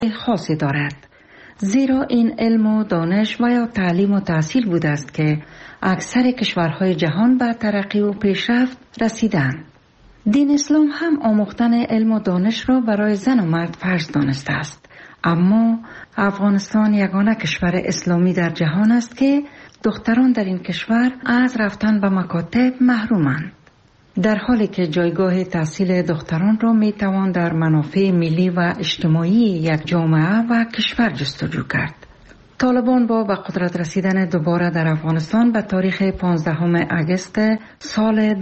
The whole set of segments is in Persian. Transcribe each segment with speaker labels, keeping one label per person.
Speaker 1: خاصی دارد، زیرا این علم و دانش و یا تعلیم و تحصیل بوده است که اکثر کشورهای جهان به ترقی و پیشرفت رسیدند. دین اسلام هم آموختن علم و دانش را برای زن و مرد فرض دانسته است، اما افغانستان یگانه کشور اسلامی در جهان است که دختران در این کشور از رفتن به مکاتب محرومند، در حالی که جایگاه تحصیل دختران را می توان در منافع ملی و اجتماعی یک جامعه و کشور جستجو کرد. طالبان با به قدرت رسیدن دوباره در افغانستان به تاریخ 15 اگست سال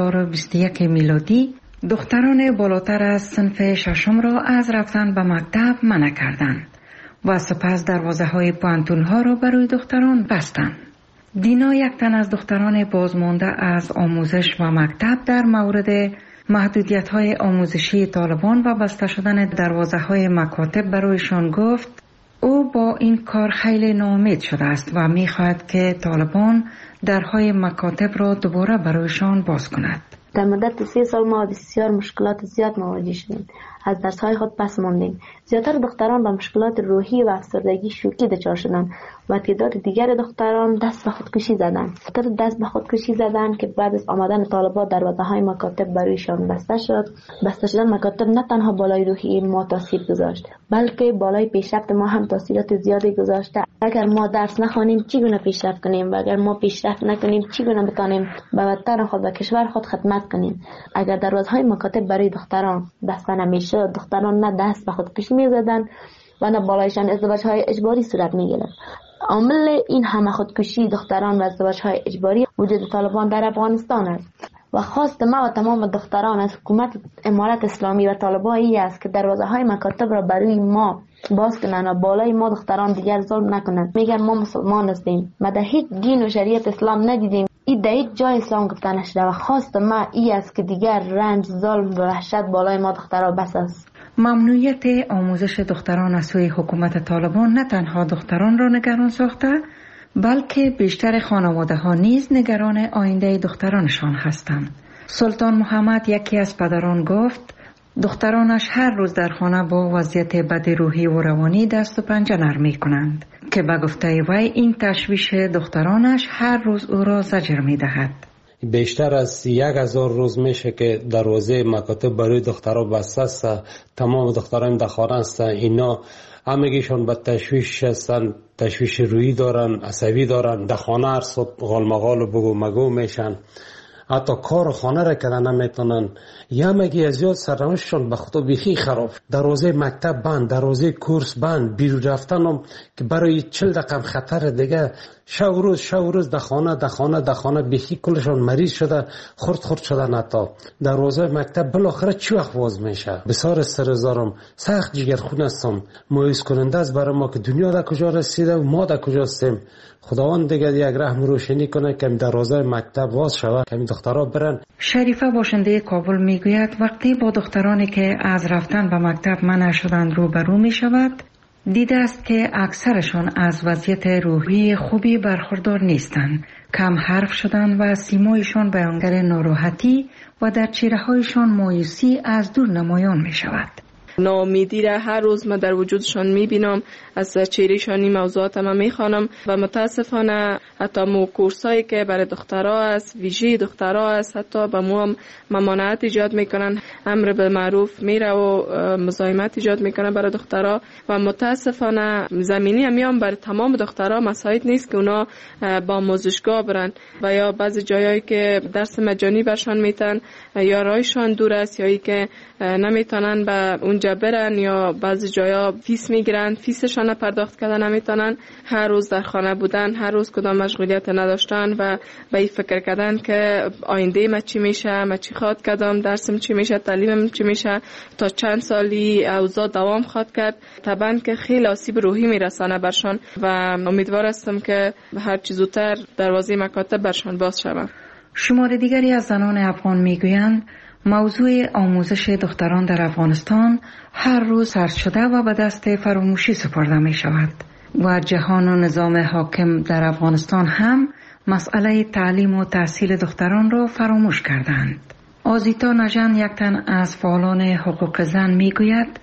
Speaker 1: 2021 میلادی دختران بالاتر از صنف ششم را از رفتن به مکتب منع کردند و سپس دروازه‌های پوهنتون‌ها را برای دختران بستند. دینا یک تن از دختران بازمانده از آموزش و مکتب در مورد محدودیت‌های آموزشی طالبان و بسته شدن دروازه‌های مکاتب برایشان گفت او با این کار خیلی ناامید شده است و می‌خواهد که طالبان درهای مکاتب را دوباره برایشان باز کند.
Speaker 2: در مدت 3 سال ما بسیار مشکلات زیاد مواجه شدیم. از درس‌های خود پس ماندیم. زیاتر دختران با مشکلات روحی و افسردگی شوکی دچار شدند و تعداد دیگر دختران دست به خودکشی زدند. دست به خودکشی زدند که بعد از آمدن طالبان دروازه‌های مکاتب برایشان بسته شد. بسته شدن مکاتب نه تنها بالای روحی ما تاثیر گذاشت، بلکه بالای پیشرفت ما هم تاثیرات زیادی گذاشته. اگر ما درس نخوانیم چگونه پیشرفت کنیم و اگر ما پیشرفت نکنیم چگونه بتانیم به وطن خود و کشور خود خدمت کنیم؟ اگر دروازه‌های مکاتب برای دختران بسته نمیشد، دختران نه دست به خودکشی می‌زدند و نه بالایشان ازدواج‌های اجباری صورت می‌گرفت. عامل این همه خودکشی دختران و ازدواج‌های اجباری وجود طالبان در افغانستان است و خواست ما و تمام دختران از حکومت امارت اسلامی و طالبان است که دروازه‌های مکاتب را برای ما باز کنند و بالای ما دختران دیگر ظلم نکنند. میگن ما مسلمان هستیم، ما در هیچ دین و شریعت اسلام ندیدیم، این در هیچ جای اسلام گفته نشده و خواست ما این است که دیگر رنج، ظلم و وحشت بالای ما دختران بس است.
Speaker 1: ممنوعیت آموزش دختران از سوی حکومت طالبان نه تنها دختران را نگران ساخته، بلکه بیشتر خانواده ها نیز نگران آینده دخترانشان هستند. سلطان محمد یکی از پدران گفت دخترانش هر روز در خانه با وضعیت بد روحی و روانی دست و پنجه نرم می‌کنند که به گفته وی این تشویش دخترانش هر روز او را زجر می‌دهد.
Speaker 3: بیشتر از 1000 روز میشه که دروازه مکاتب برای دخترها بسته است. تمام دختران در خانه هستند. اینا همگیشون به تشویش هستند، تشویش روحی دارن، عصبی دارن، در خانه هر صبح غالمغال و بگو مگو میشن، حتی کار خانه را کردن نمیتونن. یمگی از زیاد سرنوشتشون به خدا بیخی خراب. دروازه مکتب بند، دروازه کورس بند، بیرون رفتن هم که برای 40 دقیقه خطر دیگه. شو روز در خانه بیخی کلشون مریض شده، خرد شدن. حتی دروازه مکتب بالاخره چی وقت باز میشه؟ بسیار سرزارم، سخت جگرخون هستم، مایوس کننده است برای ما که دنیا در کجا رسیده و ما در کجا هستیم. خداوند دیگه یک رحم روشنی کنه که دروازه مکتب باز شود، که دخترها برن.
Speaker 1: شریفه باشنده کابل میگوید وقتی با دخترانی که از رفتن به مکتب منع شدند روبرو می شود، دیده است که اکثرشان از وضعیت روحی خوبی برخوردار نیستند. کم حرف شدند و سیمایشان بیانگر ناراحتی و در چهره‌هایشان مایوسی از دور نمایان می شود.
Speaker 4: ناامیدی را هر روز من در وجودشان میبینم، از چهرهشان این موضوعات من میخوانم و متاسفانه حتی کورسایی که برای دخترها است، ویژه دخترها است، حتی به مو هم ممانعت ایجاد میکنن، امر به معروف میره و مزاحمت ایجاد میکنن برای دخترها و متاسفانه زمینی همیان برای تمام دخترها مساعد نیست که اونا با آموزشگاه برن و یا بعضی جایایی که درس مجانی برشان میتن یا رایشان دور است یا ای که نمیتونن به اونجا برن یا بعضی جایا فیس میگیرن، فیسشان پرداخت کردن نمیتونن، هر روز در خانه بودن، هر روز کدام مشغولیت نداشتن و به این فکر کردن که آینده ما چی میشه، ما چی خواد کردم، درسم چی میشه، تعلیمم چی میشه، تا چند سالی اوضاع دوام خواد کرد. طبعا که خیلی آسیب روحی میرسانه برشان و امیدوار هستم که هر چیز زودتر دروازه مکاتب برشان باز شود.
Speaker 1: شمار دیگری از زنان افغان میگویند موضوع آموزش دختران در افغانستان هر روز سرد شده و به دست فراموشی سپرده می شود و جهان و نظام حاکم در افغانستان هم مسئله تعلیم و تحصیل دختران را فراموش کردند. آزیتا نژن یک تن از فعالان حقوق زن می گوید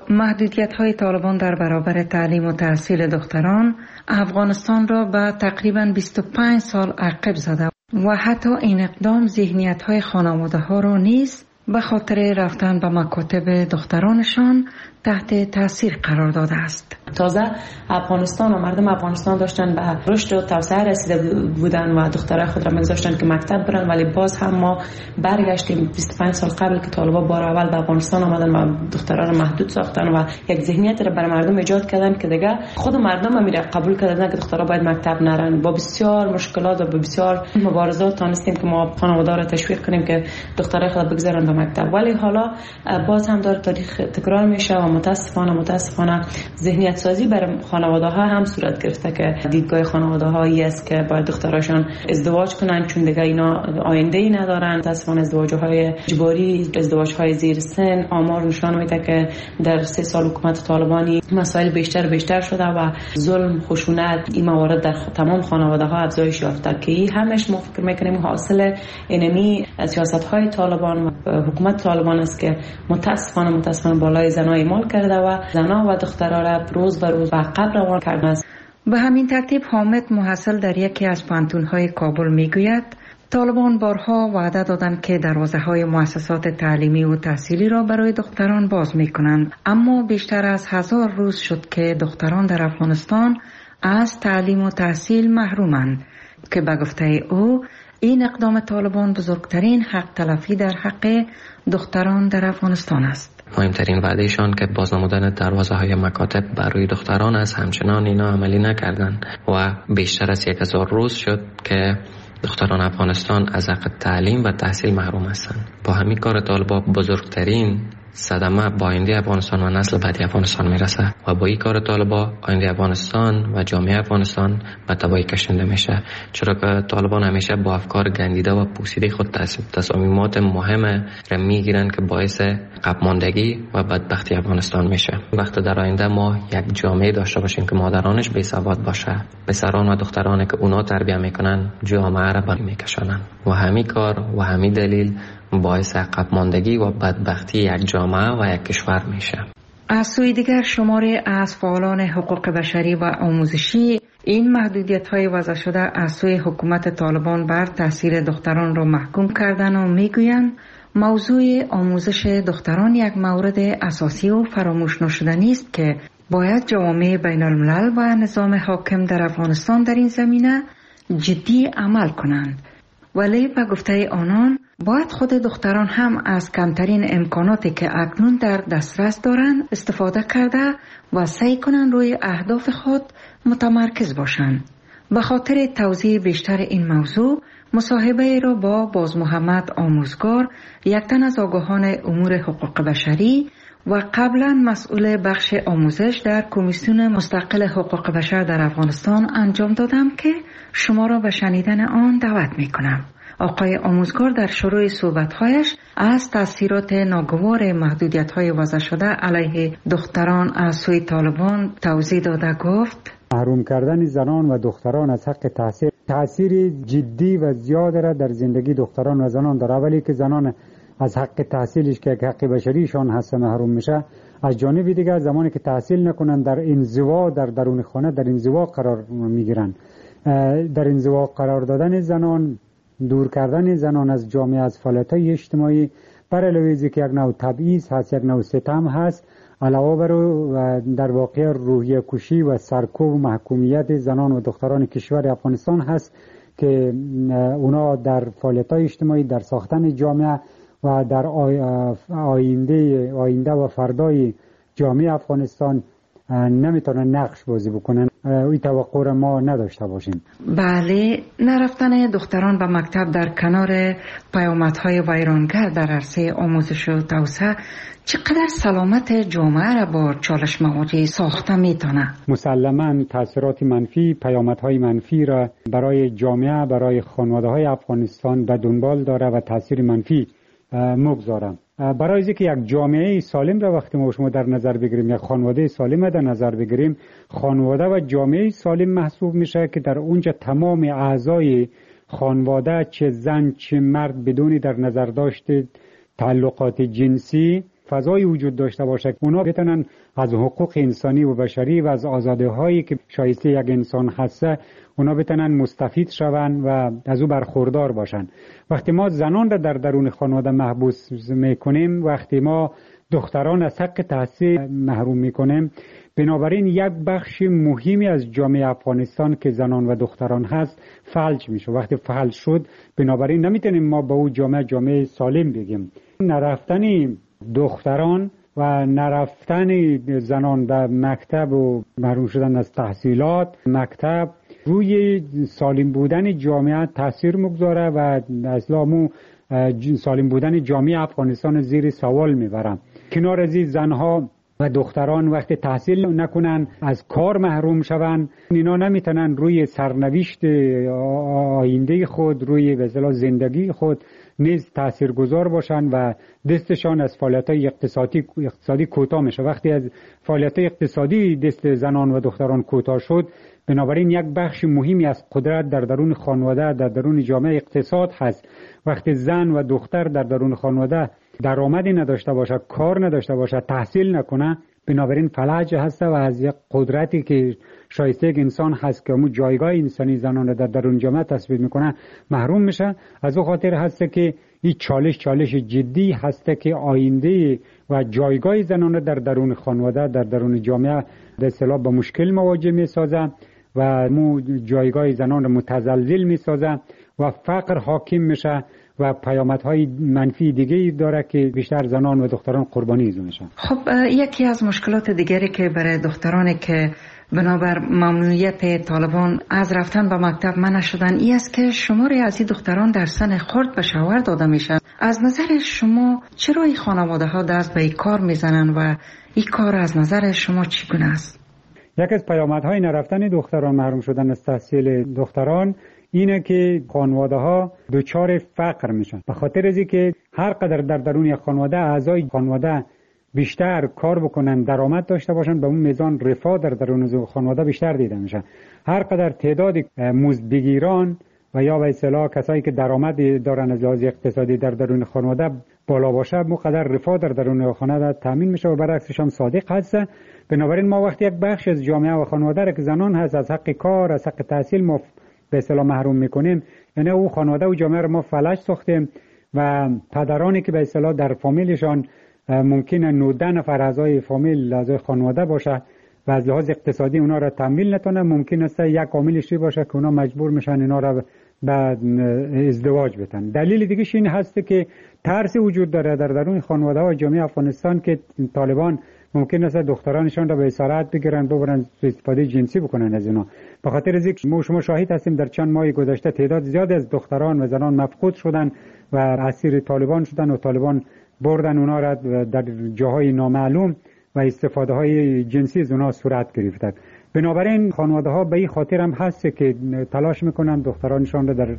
Speaker 1: محدودیت‌های طالبان در برابر تعلیم و تحصیل دختران افغانستان را به تقریباً 25 سال عقب زده و حتی این اقدام ذهنیت‌های خانواده‌ها را نیز به خاطر رفتن به مکاتب دخترانشان تحت تاثیر قرار داده است.
Speaker 5: تازه افغانستان و مردم افغانستان داشتن به رشد و توسعه رسیده بودن و دخترای خود را می‌گذاشتن که مکتب برن، ولی باز هم ما برگشتیم 25 سال قبل که طالبان بار اول به افغانستان آمدن و دخترها را محدود ساختن و یک ذهنیت را برای مردم ایجاد کردن که دیگه خود مردم هم میره قبول کردن که دخترها باید مکتب نرن. با بسیار مشکلات و با بسیار مبارزات تونستیم که ما خانواده را تشویق کنیم که دخترای خود بگذارن به مکتب، ولی حالا باز هم داره تاریخ تکرار میشه و متاسفانه ذهنیت سازی برای خانواده ها هم صورت گرفته که دیدگاه خانواده هایی است که باید دختراشان ازدواج کنن چون دیگه اینا آینده ای ندارن. متاسفانه ازدواج های اجباری، ازدواج های زیر سن، آمار نشان میده که در 3 سال حکومت طالبانی مسائل بیشتر شده و ظلم، خشونت این موارد در تمام خانواده ها افزایش یافته که همش ما فکر میکنیم حاصل انمی سیاست های طالبان و حکومت طالبان است که متاسفانه بالای زنها اعمال کرده و زنها و دخترها را روز به روز به عقب روان کرده است.
Speaker 1: به همین ترتیب حامد محصل در یکی از پانتون‌های کابل میگوید طالبان بارها وعده دادند که دروازه‌های مؤسسات تعلیمی و تحصیلی را برای دختران باز می‌کنند، اما بیشتر از 1000 روز شد که دختران در افغانستان از تعلیم و تحصیل محرومند که به گفته او این اقدام طالبان بزرگترین حق تلفی در حق دختران در افغانستان است.
Speaker 6: مهمترین وعدهشان که بازنمودن دروازه های مکاتب برای دختران است، همچنان اینا عملی نکردند و بیشتر از 1000 روز شد که دختران افغانستان از حق تعلیم و تحصیل محروم هستند. با همین کار طالبان بزرگترین صدمه با آینده افغانستان و نسل بعدی افغانستان میرسه و با این کار طالبان آینده افغانستان و جامعه افغانستان به تباهی کشانده میشه، چرا که طالبان همیشه با افکار گندیده و پوسیده خود تصمیمات مهم را میگیرن که باعث عقب ماندگی و بدبختی افغانستان میشه. وقتی در آینده ما یک جامعه داشته باشیم که مادرانش بی سواد باشه، پسران و دخترانی که اونا تربیت میکنن جامعه را بالا میکشانن و همین کار و همین دلیل باعث عقب ماندگی و بدبختی یک جامعه و یک کشور میشه.
Speaker 1: از سوی دیگر شماری از فعالان حقوق بشری و آموزشی این محدودیت‌های وضع شده از سوی حکومت طالبان بر تحصیل دختران را محکوم کردن و میگویند موضوع آموزش دختران یک مورد اساسی و فراموش نشدنی است که باید جوامع بین الملل و نظام حاکم در افغانستان در این زمینه جدی عمل کنند. ولی به گفته آنان باید خود دختران هم از کمترین امکاناتی که اکنون در دسترس دارند استفاده کرده و سعی کنند روی اهداف خود متمرکز باشند. به خاطر توضیح بیشتر این موضوع مصاحبه را با باز محمد آموزگار، یک تن از آگاهان امور حقوق بشری و قبلا مسئول بخش آموزش در کمیسیون مستقل حقوق بشر در افغانستان انجام دادم که شما را به شنیدن آن دعوت می کنم. آقای آموزگار در شروع صحبت‌هایش از تأثیرات ناگوار محدودیت‌های وضع شده علیه دختران از سوی طالبان توضیح داده گفت:
Speaker 7: محروم کردن زنان و دختران از حق تحصیل تأثیر جدی و زیاد را در زندگی دختران و زنان داره، ولی که زنان از حق تحصیلش که حق بشریشان هست محروم میشه. از جانب دیگر زمانی که تحصیل نکنن در انزوا در درون خانه در انزوا قرار میگیرن. در انزوا قرار دادن زنان، دور کردن زنان از جامعه، از فعالیت‌های اجتماعی، بر علاوه از که یک نوع تبعیض هست، یک نوع ستم هست، علاوه بر در واقع روحیه کشی و سرکوب و محکومیت زنان و دختران کشور افغانستان هست که اونا در فعالیت‌های اجتماعی، در ساختن جامعه و در آینده و فردای جامعه افغانستان نمیتونن نقش بازی بکنن. این توقع را ما نداشته باشیم.
Speaker 1: بله، نرفتن دختران به مکتب در کنار پیامدهای ویرانگر در عرصه آموزش و توسعه چقدر سلامت جامعه را با چالش مواجه ساخته میتونه؟
Speaker 7: مسلماً تاثیرات منفی، پیامدهای منفی را برای جامعه، برای خانواده‌های افغانستان به دنبال داره و تاثیر منفی مگذارم. برای اینکه یک جامعه سالم را وقتی ما شما در نظر بگیریم، یک خانواده سالم در نظر بگیریم، خانواده و جامعه سالم محسوب میشه که در اونجا تمام اعضای خانواده، چه زن چه مرد، بدون در نظر داشت تعلقات جنسی فضای وجود داشته باشه که اونا بتونن از حقوق انسانی و بشری و از آزادی‌هایی که شایسته یک انسان هسته اونا بتونن مستفید شون و از او برخوردار باشن. وقتی ما زنان را در درون خانواده محبوس میکنیم، وقتی ما دختران از حق تحصیل محروم میکنیم، بنابراین یک بخش مهمی از جامعه افغانستان که زنان و دختران هست فلج میشه. وقتی فلج شد بنابراین نمیتونیم ما به او جامعه سالم بگیم. نرفتن دختران و نرفتن زنان در مکتب و محروم شدن از تحصیلات مکتب روی سالم بودن جامعه تاثیر میگذاره و اصلا سالم بودن جامعه افغانستان زیر سوال میبرم. کنار از زنها و دختران وقتی تحصیل نکنن از کار محروم شوند، اینا نمیتونن روی سرنوشت آینده خود، روی به اصطلاح زندگی خود نیز تاثیرگذار باشن و دستشان از فعالیت‌های اقتصادی کوتاه میشه. وقتی از فعالیت‌های اقتصادی دست زنان و دختران کوتاه شد، بنابراین یک بخش مهمی از قدرت در درون خانواده، در درون جامعه اقتصاد هست. وقتی زن و دختر در درون خانواده درآمدی نداشته باشه، کار نداشته باشه، تحصیل نکنه، بنابراین فلج هست و از یک قدرتی که شایسته یک انسان هست که همون جایگاه انسانی زنان در درون جامعه تثبیت میکنه محروم میشه. از او خاطر هست که این چالش جدی هست که آینده و جایگاه زنان در درون خانواده، در درون جامعه به اصطلاح با مشکل مواجه میسازه و جایگاه زنان متزلزل میسازه و فقر حاکم میشه و پیامدهای منفی دیگه‌ای داره که بیشتر زنان و دختران قربانی از میشن.
Speaker 1: خب یکی از مشکلات دیگری که برای دخترانی که بنابر ممنوعیت طالبان از رفتن به مکتب منع شدن این است که شماری از این دختران در سن خرد به شوهر داده میشن. از نظر شما چرا این خانواده ها دست به این کار میزنن و این کار از نظر شما چگونه است؟
Speaker 7: یک از پیامدهای نرفتن دختران، محروم شدن از تحصیل دختران، اینه که خانواده ها دچار فقر میشن. به خاطر از اینکه هر قدر در درون خانواده اعضای خانواده بیشتر کار بکنن، درآمد داشته باشن، به اون میزان رفاه در درون خانواده بیشتر دیده میشه. هر قدر تعداد مزدبگیران و یا به اصطلاح کسایی که درآمد دارن از لحاظ اقتصادی در درون خانواده بالا باشه، مقدر رفاه در درون خانواده تامین میشه و برعکسش هم صادق هست. بنابراین ما وقتی یک بخش از جامعه و خانواده را که زنان هست از حق کار، از حق تحصیل ما به اصطلاح محروم میکنیم، یعنی او خانواده و جامعه رو ما فلج ساختیم و پدرانی که به اصطلاح در فامیلشان ممکنه 19 نفر اعضای فامیل اعضای خانواده باشه و از لحاظ اقتصادی اونا را تامین نتونه، ممکن است یک عاملش باشه که اونا مجبور میشن اینا را به ازدواج بدن. دلیل دیگه این هست که ترس وجود داره در درون خانواده و جامعه افغانستان که طالبان ممکن است دخترانشان را به اسارت بگیرن، ببرن استفاده جنسی بکنن از اینا. به خاطر از اینکه شما شاهد هستیم در چند ماه گذشته تعداد زیادی از دختران و زنان مفقود شدن و اسیر طالبان شدن و طالبان بردن اونا را در جاهای نامعلوم و استفاده های جنسی از اونا صورت گرفته. بنابراین خانواده ها به این خاطر هم هست که تلاش میکنن دخترانشان را در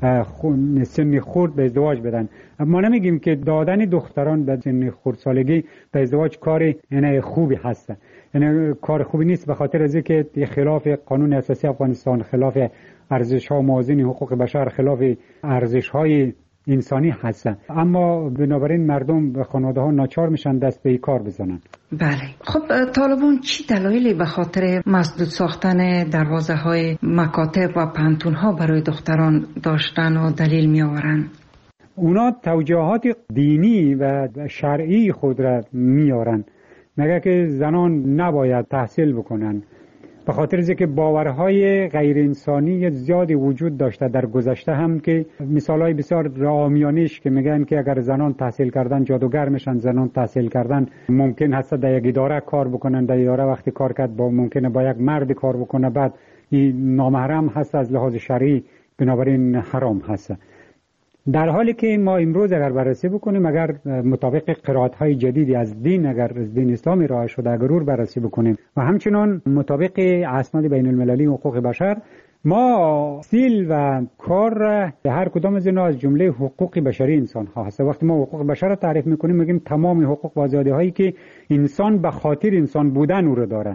Speaker 7: سن خرد به ازدواج بدن. ما نمیگیم که دادن دختران به سن خردسالگی به ازدواج کار خوبی هست، یعنی کار خوبی نیست، به خاطر از اینکه خلاف قانون اساسی افغانستان، خلاف ارزش ها موازین حقوق بشر، خلاف ارزش های انسانی هست. اما بنابراین مردم و خانواده ها ناچار میشن دست به این کار بزنن.
Speaker 1: بله. خب طالبان چی دلایلی به خاطر مسدود ساختن دروازه های مکاتب و پانتون ها برای دختران داشتن و دلیل می آورن؟
Speaker 7: اونا توجیهات دینی و شرعی خود را میارن، مگه که زنان نباید تحصیل بکنن، به خاطر اینکه باورهای غیر انسانی زیادی وجود داشته در گذشته هم که مثالای بسیار عامیانه‌اش که میگن که اگر زنان تحصیل کردن جادوگر میشن، زنان تحصیل کردن ممکن هست در یک اداره کار بکنن، در اداره وقتی کار کرد ممکنه با یک مرد کار بکنه، بعد این نامحرم هست از لحاظ شرعی، بنابراین حرام هست. در حالی که ما امروز اگر بررسی بکنیم، اگر مطابق قرائت‌های جدیدی از دین، اگر از دین اسلامی ارائه شده اگر بررسی بکنیم و همچنان مطابق اسناد بین المللی حقوق بشر، ما سیل و کار هر کدام از اینا از جمله حقوق بشری انسان ها هست. وقتی ما حقوق بشر را تعریف میکنیم میگیم تمام حقوق و آزادی هایی که انسان به خاطر انسان بودن او رو داره،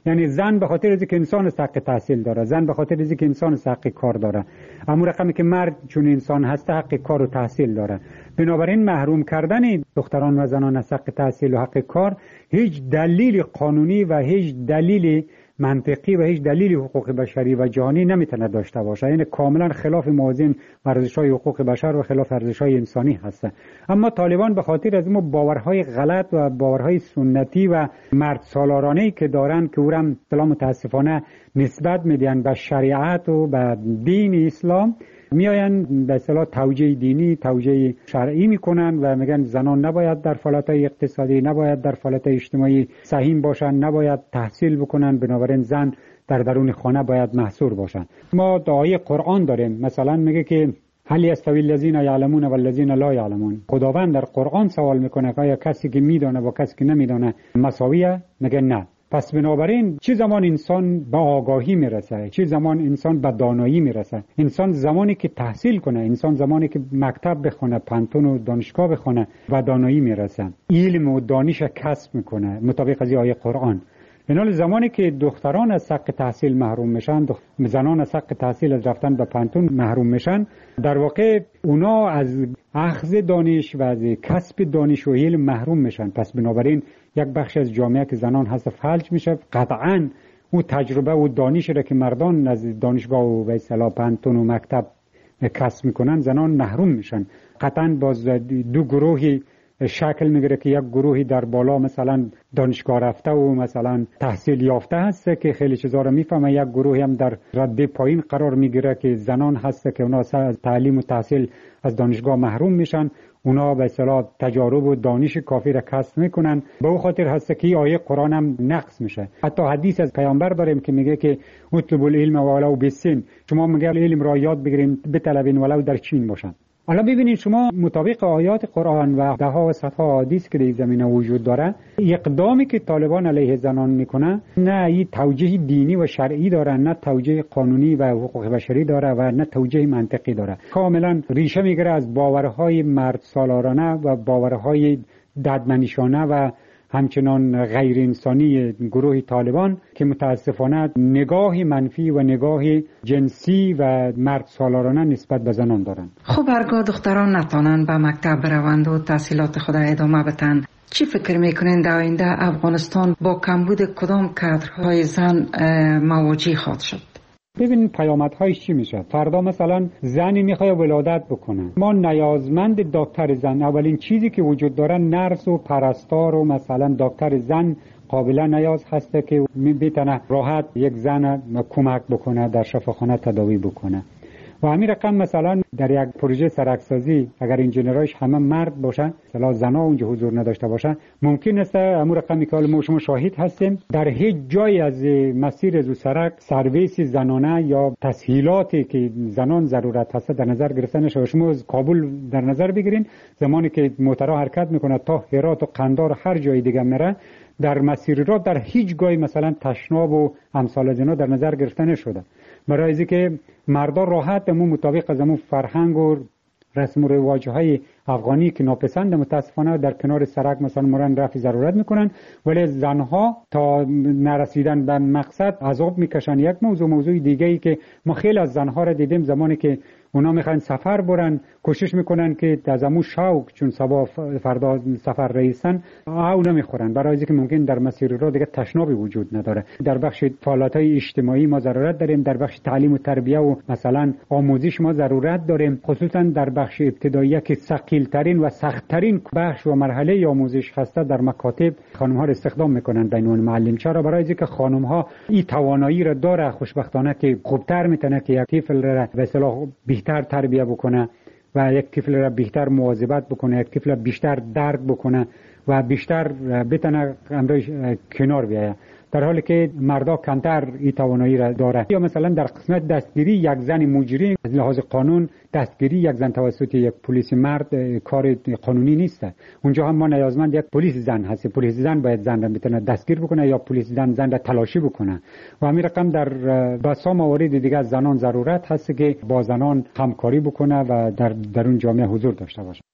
Speaker 7: یعنی زن به خاطر اینکه انسان حق تحصیل داره، زن به خاطر اینکه انسان حق کار داره، اما رقمی که مرد چون انسان هست حق کار و تحصیل داره. بنابراین محروم کردن دختران و زنان از حق تحصیل و حق کار هیچ دلیل قانونی و هیچ دلیل منطقی و هیچ دلیل حقوق بشری و جهانی نمیتونه داشته باشه. یعنی کاملا خلاف موازین ارزش‌های حقوق بشر و خلاف ارزش‌های انسانی هست. اما طالبان به خاطر از اون باورهای غلط و باورهای سنتی و مرد سالارانه‌ای که دارن که اونم اصطلاح متاسفانه نسبت میدن به شریعت و به دین اسلام، میاین به اصطلاح توجیه دینی، توجیه شرعی میکنن و میگن زنان نباید در فعالیت‌های اقتصادی، نباید در فعالیت اجتماعی سهیم باشن، نباید تحصیل بکنن، بنابراین زن در درون خانه باید محصور باشن. ما آیه قرآن داریم، مثلا میگه که هل یستوی الذین یعلمون و الذین لا یعلمون. خداوند در قرآن سوال میکنه که آیا کسی که میدونه و کسی که نمیدونه مساویه؟ میگه نه. پس بنابراین چه زمان انسان به آگاهی میرسه، چه زمان انسان به دانایی میرسه؟ انسان زمانی که تحصیل کنه، انسان زمانی که مکتب بخونه، پانتون و دانشگاه بخونه و دانایی میرسه، علم و دانش کسب میکنه مطابق از آیه قرآن. اینال زمانی که دختران از حق تحصیل محروم میشن، زنان از حق تحصیل از رفتن به پانتون محروم میشن، در واقع اونا از اخذ دانش و از کسب دانش و علم محروم میشن. پس بنابراین یک بخش از جامعه که زنان هست فلج میشه. قطعاً اون تجربه و دانشی را که مردان از دانشگاه و به اصطلاح پانتون و مکتب کسب میکنن، زنان محروم میشن. قطعاً باز دو گروهی شکل میگیره که یک گروهی در بالا مثلا دانشگاه رفته و مثلا تحصیل یافته هست که خیلی چیزا رو میفهمه، یک گروهی هم در رده پایین قرار میگیره که زنان هست که اونا از تعلیم و تحصیل از دانشگاه محروم میشن. اونا به اصطلاح تجارب و دانش کافی را کسب میکنن. به اون خاطر هست که این آیه قرآن هم نقص میشه. حتی حدیث از پیامبر داریم که میگه که اطلب العلم ولو بالسن، شما میگه علم را یاد بگیرین بطلبین ولو در چین باشن. حالا ببینید شما مطابق آیات قرآن و ده ها و صدها حدیث که در زمینه وجود داره، اقدامی که طالبان علیه زنان میکنه نه این توجیه دینی و شرعی داره، نه توجیه قانونی و حقوق بشری داره و نه توجیه منطقی داره. کاملا ریشه میگیره از باورهای مرد سالارانه و باورهای ددمنشانه و همچنان غیر انسانی گروه طالبان که متاسفانه نگاه منفی و نگاه جنسی و مرد سالارانه نسبت به زنان دارند.
Speaker 1: خب هرگاه دختران نتوانند به مکتب بروند و تحصیلات خود ادامه بدن، چی فکر میکنین در آینده افغانستان با کمبود کدام کادرهای زن مواجه خواهد شد؟
Speaker 7: ببین پیامدهایش چی میشه. فردا مثلا زنی میخواد ولادت بکنه، ما نیازمند دکتر زن، اولین چیزی که وجود داره نرس و پرستار و مثلا دکتر زن قابل نیاز هسته که بتونه راحت یک زن کمک بکنه در شفاخانه تداوی بکنه. و همین رقم مثلا در یک پروژه سرکسازی اگر انجینرایش همه مرد باشه، مثلا زنا اونجا حضور نداشته باشه، ممکن است همون رقمی که ما شما شاهد هستیم در هیچ جای از مسیر از سرک سرویس زنانه یا تسهیلاتی که زنان ضرورت هست در نظر گرفته نشه. شما از کابل در نظر بگیرین، زمانی که موترها حرکت میکنه تا هرات و قندار و هر جای دیگه میره، در مسیر را در هیچ جای مثلا تشناب و امثال از اینا در نظر گرفته نشده. برای از که مردان راحت همون مطابق از همون فرهنگ و رسم و رواج‌های افغانی که ناپسند متاسفانه در کنار سرک مثلا مرن رفع ضرورت میکنن، ولی زنها تا نرسیدن به مقصد عذاب میکشن. یک موضوع دیگه ای که ما خیلی از زنها را دیدیم، زمانی که اونا میخوان سفر برن کوشش میکنن که از همون شوق چون صبح فردا سفر رئیسن او نمیخورن، برای اینکه ممکن در مسیر را دیگه تشنابی وجود نداره. در بخش فعالیت‌های اجتماعی ما ضرورت داریم، در بخش تعلیم و تربیه و مثلا آموزش ما ضرورت داریم، خصوصا در بخش ابتدایی که ثقیل‌ترین و سخت‌ترین بخش و مرحله آموزش هسته در مکاتب خانم‌ها را استخدام میکنن به عنوان معلم. چرا؟ برای اینکه خانم‌ها این توانایی را داره خوشبختانه که خوبتر میتونه که یک طفل را به اصطلاح بیشتر تربیه بکنه و یک طفل را بیشتر مواظبت بکنه، یک طفل بیشتر درک بکنه و بیشتر بتونه امروز کنار بیایه، در حالی که مردا کمتر این توانایی را داره. یا مثلا در قسمت دستگیری یک زن مجرم از لحاظ قانون دستگیری یک زن توسط یک پلیس مرد کار قانونی نیست. اونجا هم ما نیازمند یک پلیس زن هست. پلیس زن باید زن را بتونه دستگیر بکنه یا پلیس زن را تلاشی بکنه. و همین رقم در بسا موارد دیگه زنان ضرورت هست که با زنان همکاری بکنه و در اون جامعه حضور داشته باشه.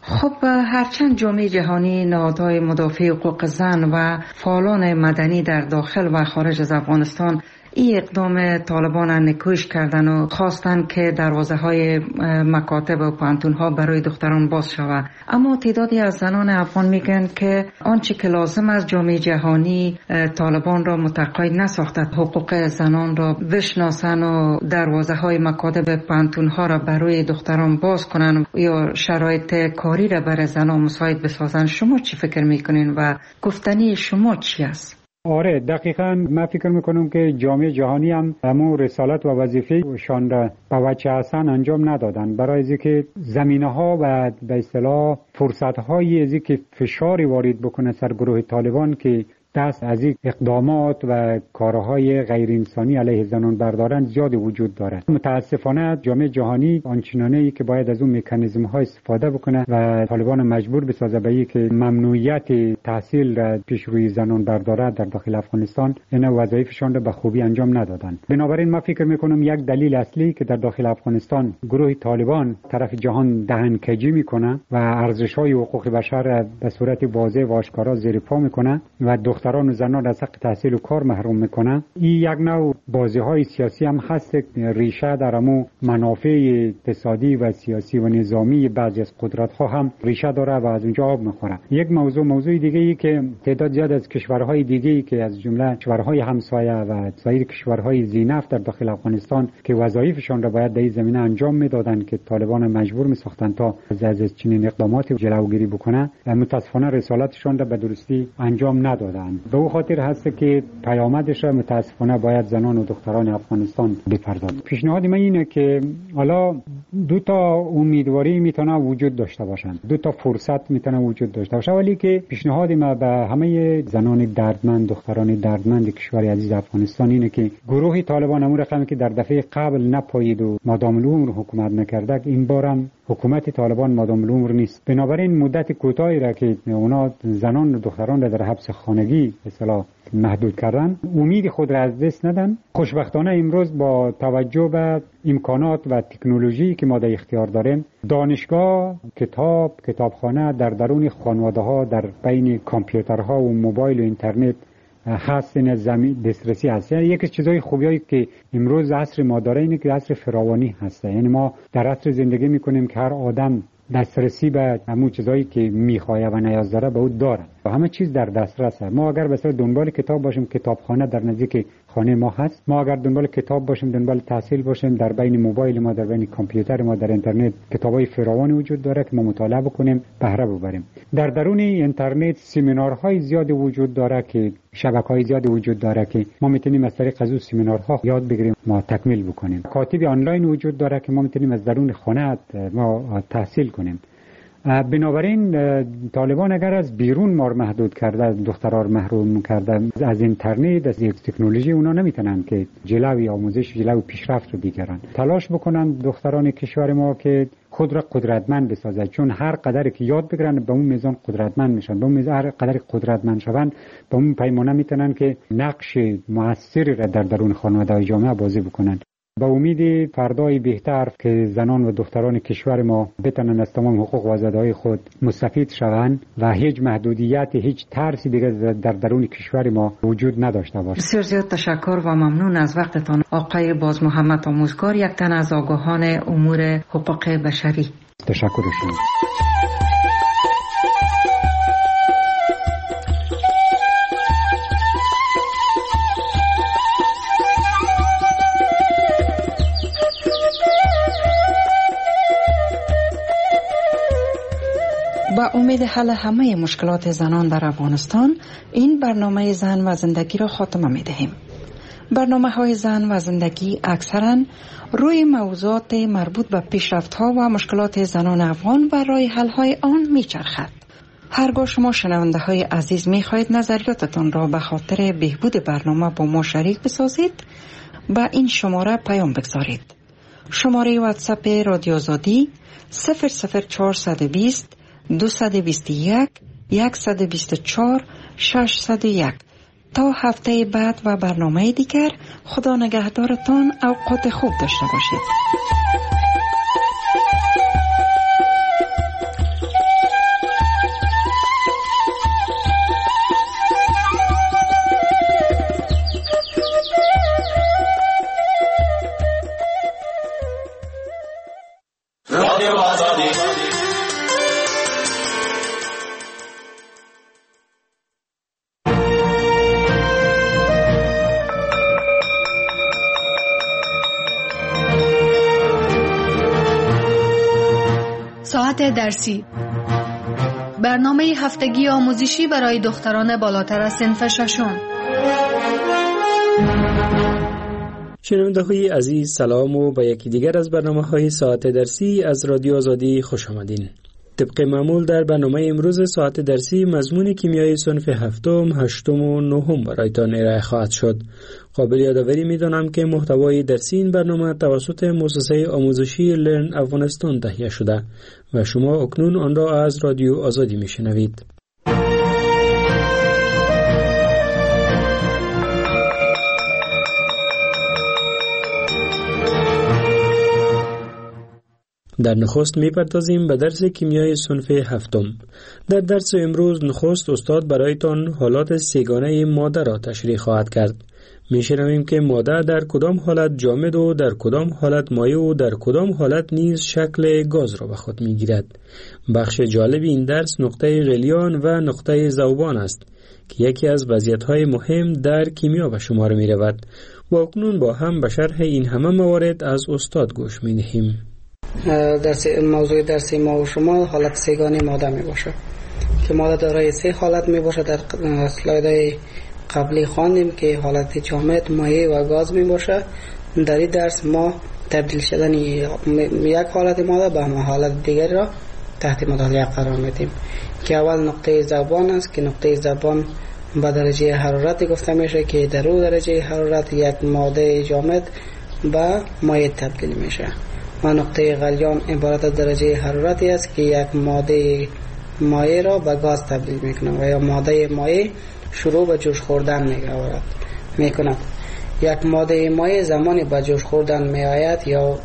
Speaker 1: خب هرچند جامعه جهانی، نهادهای مدافع حقوق زن و فعالان مدنی در داخل و خارج از افغانستان این اقدام طالبان نکوش کردن و خواستن که دروازه های مکاتب و پانتون ها برای دختران باز شود، اما تعدادی از زنان افغان میگن که آنچه که لازم از جامعه جهانی طالبان را متقاعد نساخته حقوق زنان را بشناسن و دروازه های مکاتب پانتون ها را برای دختران باز کنن یا شرایط کاری را برای زنان مساعد بسازن. شما چی فکر میکنین و گفتنی شما چی است؟
Speaker 7: آره دقیقاً من فکر میکنم که جامعه جهانی هم همون رسالت و وظیفه شان را به وجه احسن انجام ندادن برای از اینکه زمینه ها و به اصطلاح فرصت هایی از اینکه فشاری وارد بکنه سر گروه طالبان که دست از این اقدامات و کارهای غیر انسانی علیه زنان بردارن زیاد وجود دارد. متاسفانه جامعه جهانی آنچنانه که باید از اون مکانیزم ها استفاده بکنه و طالبان مجبور بسازه به اینکه ممنوعیت تحصیل را پیش روی زنان بردارد در داخل افغانستان، این وظایفشان را به خوبی انجام ندادن. بنابراین من فکر میکنم یک دلیل اصلی که در داخل افغانستان گروه طالبان طرف جهان دهنکجی میکنه و ارزش‌های حقوق بشر به صورت واضح و آشکارا زیر پا میکنه و دختران و زنان از حق تحصیل و کار محروم میکنه. این یک نوع بازی‌های سیاسی هم هست، ریشه در امو منافع اقتصادی و سیاسی و نظامی بعضی از قدرت‌ها هم ریشه داره و از اونجا آب میخوره. یک موضوع دیگه ای که تعداد زیاد از کشورهای دیگه‌ای که از جمله کشورهای همسایه و سایر کشورهای ذی‌نفت در داخل افغانستان که وظایفشان را باید در این زمینه انجام میدادن که طالبان مجبور میساختن تا از چنین اقداماتی جلوگیری بکنه و متاسفانه رسالتشان را به درستی انجام ندادن. به او خاطر هست که پیامدش متاسفانه باید زنان و دختران افغانستان بپردازند. پیشنهاد من اینه که حالا دو تا امیدواری میتونه وجود داشته باشند، دو تا فرصت میتونه وجود داشته باشه، ولی که پیشنهاد من به همه زنان دردمند، دختران دردمند کشور عزیز افغانستان اینه که گروه طالبان همون رقمی که در دفعه قبل نپایید و مادام العمر حکومت نکرده، این بارم حکومت طالبان مادام العمر نیست. بنابراین مدت کوتاهی را که اونا زنان و دختران را در حبس خانگی اصطلاح محدود کردن، امید خود را از دست ندن. خوشبختانه امروز با توجه به امکانات و تکنولوژی که ما در اختیار داریم، دانشگاه، کتابخانه در درون خانواده‌ها در بین کامپیوترها و موبایل و اینترنت هست، این زمین دسترسی هست. یعنی یک از چیزهای خوبیایی که امروز عصر ما داره اینه که عصر فراوانی هست. یعنی ما در عصر زندگی میکنیم که هر آدم دسترسی به همون چیزایی که میخواه و نیاز داره به او داره و همه چیز در دسترس است. ما اگر مثلا دنبال کتاب باشیم، کتابخانه در نزدیک خانه ما هست. ما اگر دنبال کتاب باشیم، دنبال تحصیل باشیم، در بین موبایل ما، در بین کامپیوتر ما، در اینترنت کتابای فراوانی وجود داره که ما مطالعه بکنیم، بهره ببریم. در درون اینترنت سمینارهای زیاد وجود داره که شبکه‌های زیاد وجود داره که ما میتونیم از طریق از سمینارها یاد بگیریم، ما تکمیل بکنیم. کاتب آنلاین وجود داره که ما میتونیم از درون خانه ما تحصیل کنیم. بنابراین طالبان اگر از بیرون ما محدود کرده، دخترها محروم کرده از اینترنت، از تکنولوژی، اونا نمیتونن که جلوی آموزش، جلوی پیشرفت رو بگیرن. تلاش بکنن دختران کشور ما که خود را قدرتمند بسازند، چون هر قدر که یاد بگیرن به اون میزان قدرتمند میشن. به اون میزان هر قدر قدرتمند شون به اون پیمانه میتونن که نقش موثری را در درون خانواده و جامعه بازی بکنن. با امید فردای بهتر که زنان و دختران کشور ما بتونن از تمام حقوق و آزادی‌های خود مستفید شوند و هیچ محدودیت، هیچ ترسی دیگه در درون کشور ما وجود نداشته باشه.
Speaker 1: بسیار زیاد تشکر و ممنون از وقتتان آقای باز محمد آموزگار، یک تن از آگاهان امور حقوق بشری.
Speaker 7: تشکر شما.
Speaker 1: با امید حل همه مشکلات زنان در افغانستان، این برنامه زن و زندگی را خاتمه می دهیم. برنامه‌های زن و زندگی اکثراً روی موضوعات مربوط به پیشرفت‌ها و مشکلات زنان افغان و راه حل‌های آن می‌چرخد. هرگاه شما شنونده‌های عزیز می‌خواهید نظریاتتان را به خاطر بهبود برنامه با ما شریک بسازید، با این شماره پیام بگذارید. شماره واتساپ رادیو آزادی 00420 221 124 601. تا هفته بعد و برنامه دیگر، خدا نگهدارتان، اوقات خوب داشته باشید.
Speaker 8: ساعت درسی، برنامه هفتگی آموزشی برای دختران بالاتر از صنف ششم.
Speaker 9: شنونده‌های عزیز سلام و به یکی دیگر از برنامه‌های ساعت درسی از رادیو آزادی خوش آمدین. طبق معمول در برنامه امروز ساعت درسی مضمون کیمیای صنف هفتم، هشتم و نهم برایتان ارائه خواهد شد. قابل یادآوری می‌دانم که محتوای درسی این برنامه توسط مؤسسه آموزشی لرن افغانستان تهیه شده و شما اکنون آن را از رادیو آزادی می‌شنوید. در نخست می‌پردازیم به درس کیمیای صنف هفتم. در درس امروز نخست استاد برایتان حالات سه‌گانه ماده را تشریح خواهد کرد. می‌شنویم که ماده در کدام حالت جامد و در کدام حالت مایع و در کدام حالت نیز شکل گاز را به خود می‌گیرد. بخش جالب این درس نقطه غلیان و نقطه ذوبان است که یکی از وضعیت‌های مهم در کیمیا به شمار می‌رود. و اکنون با هم به شرح این همه موارد از استاد گوش می‌دهیم.
Speaker 10: موضوع درسی ما و شما حالت سه‌گانه ماده می باشه که ماده دارای 3 حالت می باشه. در اسلایدهای قبلی خواندیم که حالت جامد، مایع و گاز می باشه. در این درس ما تبدیل شدن یک حالت ماده به حالت دیگر را تحت مطالعه قرار میدیم که اول نقطه ذوبان است که نقطه ذوبان به درجه حرارت گفته میشه که در اون درجه حرارت یک ماده جامد به مایع تبدیل میشه. و نقطه غلیان عبارت از درجه حرارتی است که یک ماده مایع را به گاز تبدیل میکنه و یا ماده مایع شروع به جوش خوردن میکند. یک ماده مایع زمانی به جوش خوردن میآید یا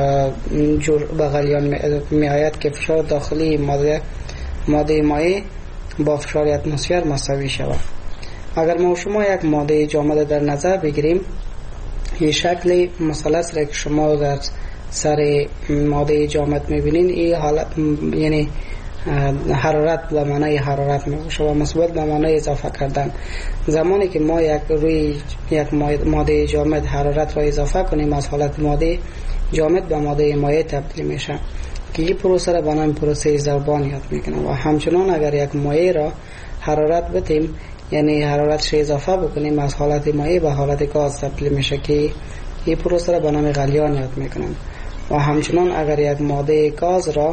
Speaker 10: به غلیان میآید که فشار داخلی ماده مایع با فشار اتمسفر مساوی شود. اگر ما شما یک ماده جامد در نظر بگیریم، این شکل مثلث را که شما در سر ماده جامد میبینین، این حالت یعنی حرارت به معنای حرارت میباشه و مثبت به معنای اضافه کردن. زمانی که ما روی یک ماده جامد حرارت را اضافه کنیم، از حالت ماده جامد به ماده مایع تبدیل میشه که این پروسه را به نام پروسه ذوبان یاد میکنه. و همچنان اگر یک مایع را حرارت بدیم، یعنی حرارتش اضافه بکنیم، از حالت مایع به حالت گاز تبدیل میشه که این پروسه را به نام غلیان یاد میکنن. و همچنان اگر یک ماده گاز را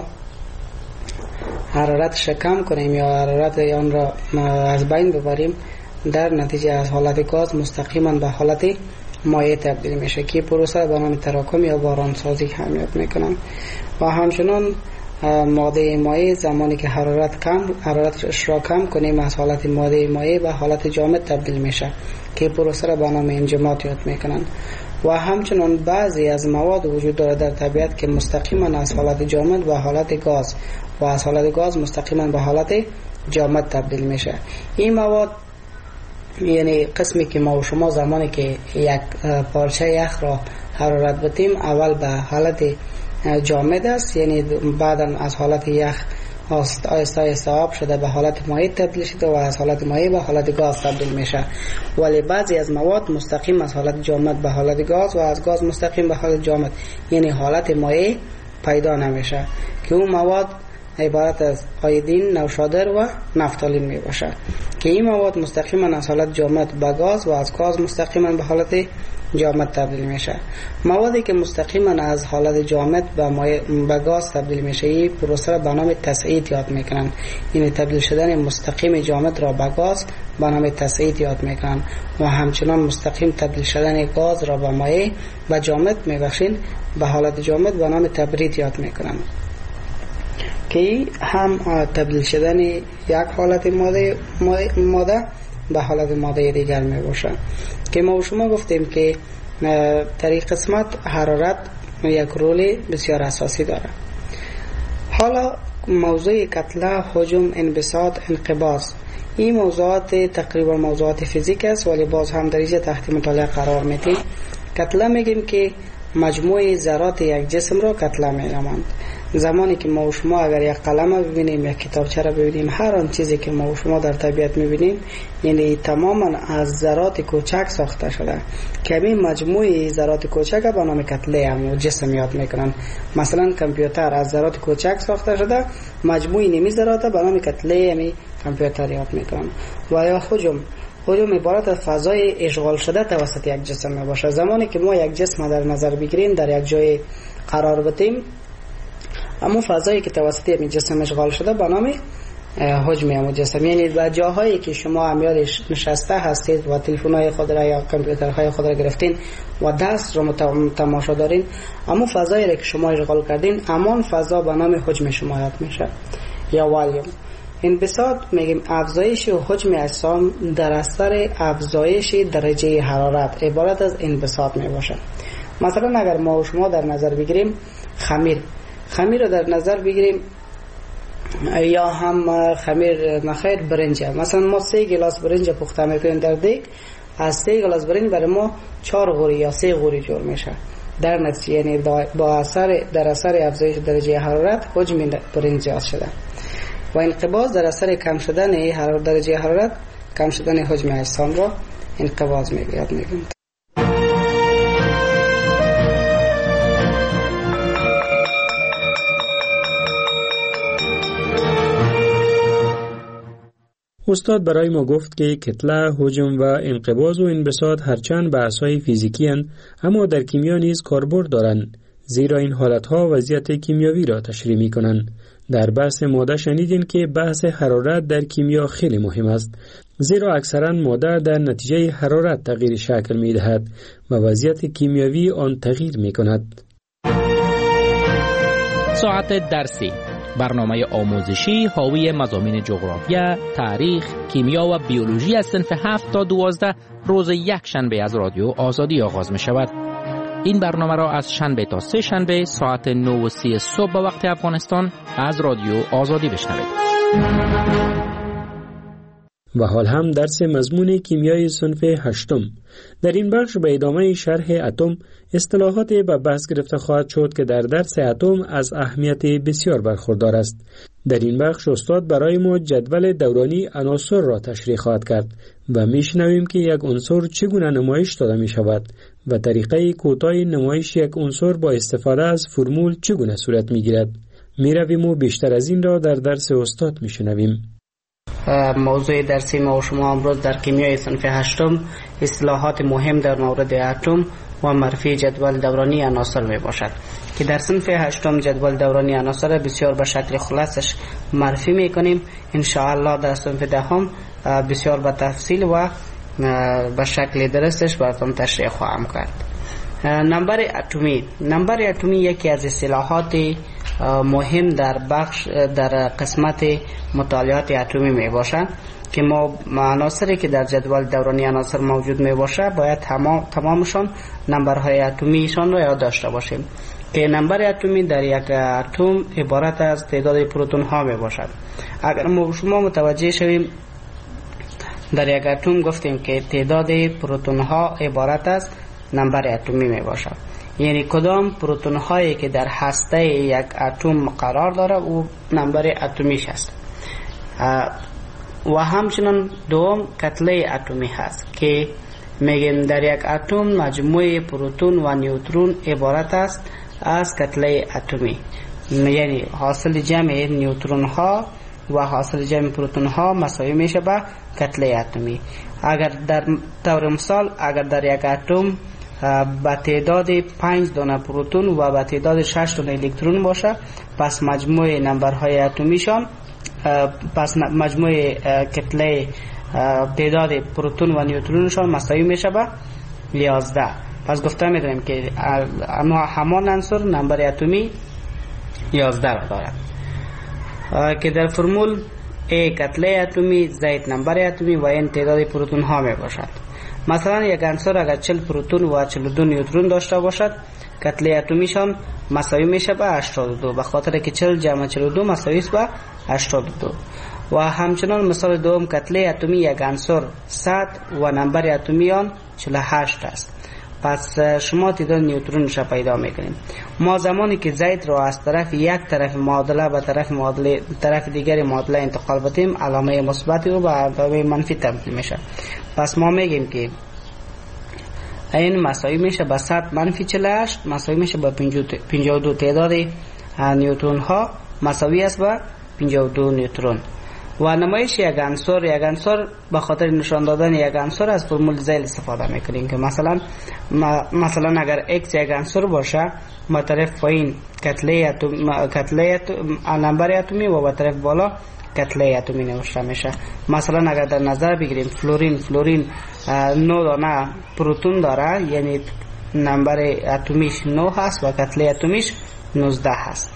Speaker 10: حرارتش کم کنیم یا حرارت آن را از بین ببریم، در نتیجه از حالت گاز مستقیما به حالت مایع تبدیل میشه که پروسه را به نام تراکم یا بارانسازی هم یاد میکنن. و همچنان ماده مایع زمانی که حرارتش را کم کنیم، از حالت ماده مایع به حالت جامد تبدیل میشه که پروسه را به نام انجماد یاد میکنن. و همچنان بعضی از مواد وجود داره در طبیعت که مستقیما از حالت جامد به حالت گاز و از حالت گاز مستقیما به حالت جامد تبدیل میشه. این مواد یعنی قسمی که ما و شما زمانی که یک پارچه یخ را حرارت بدیم، اول به حالت جامد است، یعنی بعدا از حالت یخ آهسته آهسته آب شده به حالت مایع تبدیل شده و از حالت مایع به حالت گاز تبدیل میشه. ولی بعضی از مواد مستقیم از حالت جامد به حالت گاز و از گاز مستقیم به حالت جامد، یعنی حالت مایع پیدا نمیشه که اون مواد عبارت از آیودین، نوشادر و نفتالین می باشه که این مواد مستقیما از حالت جامد به گاز و از گاز مستقیما به حالت جامد تبدیل میشه. موادی که مستقیما از حالت جامد به گاز تبدیل میشه، این پروسه را به نام تصعید یاد میکنن. یعنی تبدیل شدن مستقیم جامد را به گاز به نام تصعید یاد میکنن و همچنان مستقیم تبدیل شدن گاز را به مایع و جامد میبخشین به حالت جامد به نام تبرید یاد میکنن که هم تبدیل شدن یک حالت ماده به حالت ماده دیگر می باشه. که ما و شما گفتیم که در این قسمت حرارت یک رول بسیار اساسی داره. حالا موضوع کتله، حجم، انبساط، انقباض، این موضوعات تقریبا موضوعات فیزیک است ولی باز هم در اینجا تحت مطالعه قرار میدیم. کتله میگیم که مجموع ذرات یک جسم را کتله می‌نامند. زمانی که ما و شما اگر یک قلم ببینیم، یک کتابچه را ببینیم، هر آن چیزی که ما و شما در طبیعت می‌بینیم، یعنی تماما از ذرات کوچک ساخته شده که این مجموعه ذرات کوچک به نام کتله هم جسم یاد میکنن. مثلا کامپیوتر از ذرات کوچک ساخته شده، مجموعه نیمی ذرات به نام کتله همی کامپیوتر یاد میکنن. و یا حجم عبارت از فضای اشغال شده توسط یک جسم می باشه. زمانی که ما یک جسم در نظر بگیریم، در یک جای قرار بدیم، اما فضایی که توسط این جسم اشغال شده به نام حجم همون جسم، یعنی در جاهایی که شما امیال نشسته هستید و تلفن‌های خود را یا کامپیوترهای خود را گرفتین و دست را تماشا دارین، اما فضایی را که شما اشغال کردین، همان فضا به نام حجم شما یاد میشه یا والیوم. انبساط میگیم افزایش حجم اجسام در اثر افزایش درجه حرارت، عبارت از انبساط می باشه. مثلا اگر ما و شما در نظر بگیریم خمیر رو در نظر بگیریم، یا هم خمیر نخیر برنج، مثلا ما 3 گلاس برنج پخته میکنیم در دیگ، از 3 گلاس برنج برای ما 4 غوری یا 3 غوری جور میشه. در نتیجه یعنی در اثر افزایش درجه حرارت حجم برنج زیاد شده و انقباض در اثر کم شدن درجه حرارت، کم شدن حجم اجسام را انقباض میگیم.
Speaker 9: استاد برای ما گفت که کتله، حجم و انقباض و انبساط هرچند بحث‌های فیزیکی اند، اما در کیمیا نیز کاربرد دارند، زیرا این حالتها وضعیت کیمیاوی را تشریح می‌کنند. در بحث ماده شنیدین که بحث حرارت در کیمیا خیلی مهم است، زیرا اکثرا ماده در نتیجه حرارت تغییر شکل می‌دهد و وضعیت کیمیاوی آن تغییر می‌کند.
Speaker 11: ساعت درسی، برنامه آموزشی حاوی مضامین جغرافیا، تاریخ، کیمیا و بیولوژی از صنف 7 تا 12 روز یک شنبه از رادیو آزادی آغاز می شود. این برنامه را از شنبه تا 3 شنبه ساعت 9:30 صبح به وقت افغانستان از رادیو آزادی بشنوید.
Speaker 9: و حال هم درس مضمون کیمیای صنف 8. در این بخش به ادامه شرح اتم اصطلاحات به بحث گرفته خواهد شد که در درس اتم از اهمیت بسیار برخوردار است. در این بخش استاد برای ما جدول دورانی عناصر را تشریح خواهد کرد و میشنویم که یک عنصر چگونه نمایش داده می شود و طریقه کوتاه نمایش یک عنصر با استفاده از فرمول چگونه صورت می گیرد. می رویم و بیشتر از این را در درس استاد می شنویم.
Speaker 10: موضوع درسی ما و شما امروز در کیمیای صنف 8 اصطلاحات مهم در مورد اتم و معرفی جدول دورانی عناصر می باشد که در صنف 8 جدول دورانی عناصر بسیار به شکل خلاصش معرفی می کنیم. ان شاء الله در صنف 10 بسیار به تفصیل و به شکل درستش براتون تشریح خواهم کرد. نمبر اتمی یکی از اصطلاحات مهم در قسمت مطالعات اتمی می باشد که ما عناصری که در جدول دورانی عناصر موجود می باشه باید تمامشان نمبرهای اتمیشان را یاد داشته باشیم که نمبر اتمی در یک اتم عبارت از تعداد پروتون ها می باشد. اگر ما شما متوجه شویم در یک اتم گفتیم که تعداد پروتون ها عبارت از نمبر اتمی می باشد، یعنی کدام پروتون هایی که در هسته یک اتم قرار داره او نمبر اتمیش است. و همچنین دوم کتله اتمی هست که میگیم در یک اتم مجموع پروتون و نیوترون عبارت است از کتله اتمی، یعنی حاصل جمع نیوترون ها و حاصل جمع پروتون ها مساوی میشه به کتله اتمی. اگر در طور مثال اگر در یک اتم با تعداد 5 دانه پروتون و با تعداد 6 دانه الکترون باشه، پس مجموع نمبرهای اتمیشان مجموع کتله تعداد پروتون و نیوترونشان مساوی میشه به 11. پس گفته میدونیم که همان عنصر نمبر اتمی 11 را دارد که در فرمول A کتله اتمی، Z نمبر اتمی و N تعداد پروتون ها می باشد. مثلا یک عنصر اگر 40 پروتون و 42 نیوترون داشته باشد، کتله اتمیشان مساوی میشه به 82 به خاطر که 40 جمع 42 مساوی است به 82. و همچنان مثال دوم کتله اتمی یک عنصر 100 و نمبر اتمی آن 48 است. پس شما تعداد نیوترونش پیدا میکنید. ما زمانی که زید را از طرف یک طرف معادله به طرف دیگر معادله انتقال بدیم، علامه مثبت رو به علامه منفی تبدیل میشه. پس ما میگیم که این مساوی میشه به 100 منفی 48 مساوی میشه به 52. تعداد نیوترون ها مساوی است به 52 نیوترون. و نمایش یک عنصر به خاطر نشان دادن یک عنصر از فرمول زیل استفاده میکنیم که مثلا اگر x یک عنصر باشه، ما طرف پایین کتله نمبر اتمی و به طرف بالا کتله اتمی نوشته میشه. مثلا اگر در نظر بگیریم فلورین 9 دانه پروتون داره، یعنی نمبر اتمیش 9 هست و کتله اتمیش 19 هست.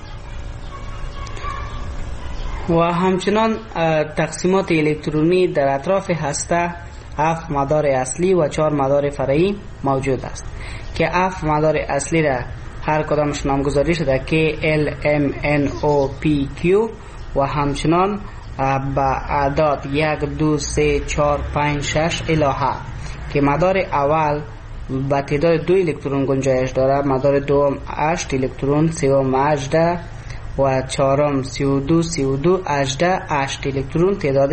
Speaker 10: و همچنان تقسیمات الکترونی در اطراف هسته 7 مدار اصلی و 4 مدار فرعی موجود است که 7 مدار اصلی را هر کدامش نامگذاری شده که L M N O P Q و همچنان با اعداد 1 2 3 4 5 6 الی 7 که مدار اول با تعداد 2 الکترون گنجایش دارد، مدار دوم 8 الکترون، سوم 18 و چهارم 32 18 8 الکترون تعداد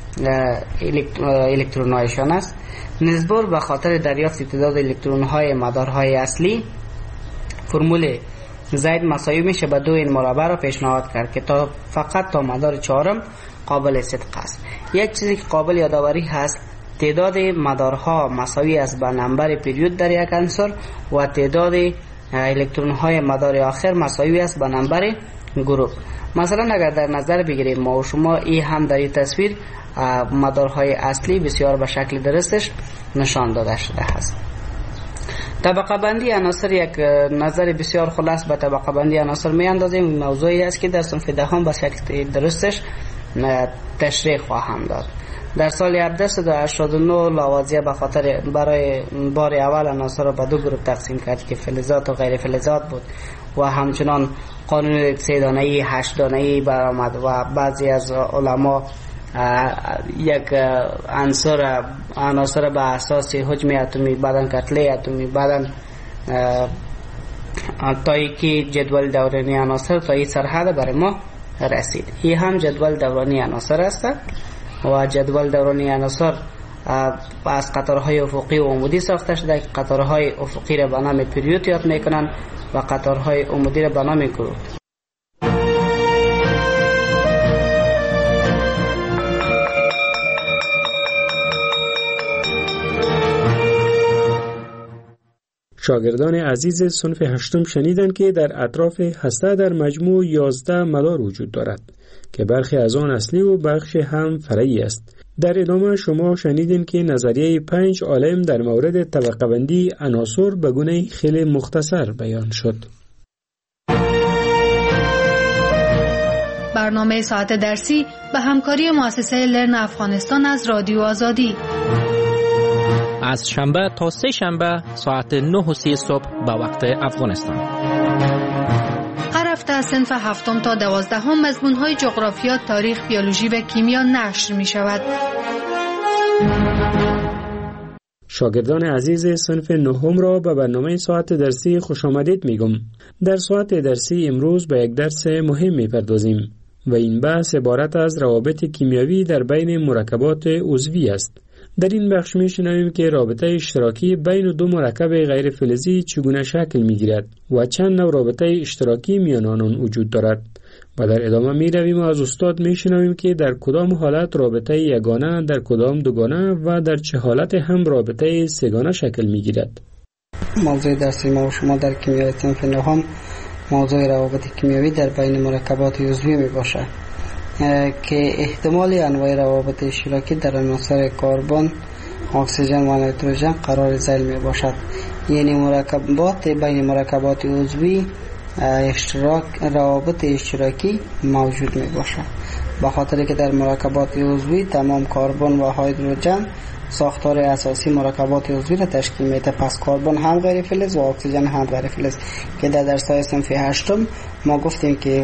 Speaker 10: الکترون هایشان است. نسبت به خاطر دریافت تعداد الکترون های مدارهای اصلی، فرمول زید مساوی میشه به 2 این مربع را پیشنهاد کرد که فقط تا مدار چهارم قابل صدق است. یک چیزی که قابل یادآوری هست، تعداد مدارها مساوی است به نمبر پریود در یک عنصر و تعداد الکترون های مدار آخر مساوی است به نمبر گروپ. مثلا اگر در نظر بگیریم ما و شما، این هم در این تصویر مدارهای اصلی بسیار به شکل درستش نشان داده شده است. طبقه بندی عناصر یک نظر بسیار خلاص به طبقه بندی عناصر می اندازیم. موضوعی است که در صنف دهم به شکل درستش تشریح خواهم داد. در سال 1889 لاوازیه به خاطر برای بار اول عناصر را به 2 گروه تقسیم کرد که فلزات و غیر فلزات بود و همچنان قانون 3 دانه‌ای 8 دانه‌ای برآمد و بعضی از علما یک عناصر به اساس حجم اتمی، بعدن کتله اتمی، بعدن تایی که جدول دورانی عناصر تا این سرحد برای ما رسید. این هم جدول دورانی عناصر است و جدول دورانی عناصر از قطارهای افقی و عمودی ساخته شده که قطارهای افقی را به نام پریود یاد میکنن و قطارهای عمودی را به نام گروه.
Speaker 9: شاگردان عزیز صنف هشتم شنیدند که در اطراف هسته در مجموع 11 مدار وجود دارد که برخی از آن اصلی و بخشی هم فرعی است. در ادامه شما شنیدین که نظریه 5 عالم در مورد طبقه بندی عناصر به گونه خیلی مختصر بیان شد.
Speaker 8: برنامه ساعت درسی به همکاری مؤسسه لرن افغانستان از رادیو آزادی
Speaker 11: از شنبه تا سه شنبه ساعت 9:30 صبح به وقت افغانستان.
Speaker 8: هر هفته از صنف 7 تا 12 مضمون‌های جغرافیا، تاریخ، بیولوژی و کیمیا نشر می‌شود.
Speaker 9: شاگردان عزیز صنف 9 را به برنامه ساعت درسی خوش آمدید میگم. در ساعت درسی امروز به یک درس مهم می‌پردازیم و این بحث عبارت از روابط کیمیایی در بین مرکبات عضوی است. در این بخش می‌شنویم که رابطه اشتراکی بین 2 مرکب غیر فلزی چگونه شکل می‌گیرد و چند نوع رابطه اشتراکی میان آنان وجود دارد. و در ادامه می‌رویم و از استاد می‌شنویم که در کدام حالت رابطه یگانه، در کدام دوگانه و در چه حالت هم رابطه سه‌گانه شکل می‌گیرد.
Speaker 10: موضوع درسی ما و شما در کیمیای صنف 9 موضوع روابط کیمیایی در بین مرکبات عضوی میباشد که احتمال انواع روابط اشتراکی در عناصر کربن، اکسیژن و نیتروژن قرار ذیل می باشد. یعنی مرکبات بین مرکبات عضوی روابط اشتراکی موجود می باشد، به خاطر که در مرکبات عضوی تمام کربن و هیدروژن ساختار اساسی مرکبات عضوی را تشکیل میده. پس کربن هم غیر فلز و اکسیژن هم غیر فلز که در درس‌های صنف 8 ما گفتیم که